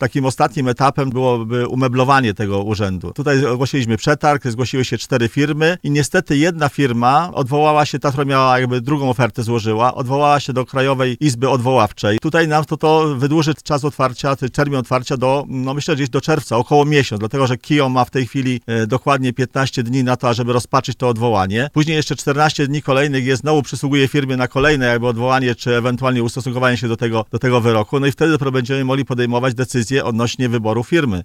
takim ostatnim etapem byłoby umeblowanie tego urzędu. Tutaj ogłosiliśmy przetarg, zgłosiły się 4 firmy i niestety jedna firma odwołała się, ta, która miała jakby drugą ofertę złożyła, odwołała się do Krajowej Izby Odwoławczej. Tutaj nam to wydłuży czas otwarcia, termin otwarcia do, myślę, gdzieś do czerwca, około miesiąc, dlatego, że KIO ma w tej chwili dokładnie 15 dni na to, żeby rozpatrzyć to odwołanie. Później jeszcze 14 dni kolejnych znowu przysługuje firmie na kolejne jakby odwołanie, czy ewentualnie ustosunkowanie się do tego wyroku. No i wtedy dopiero będziemy mogli podejmować decyzję odnośnie wyboru firmy.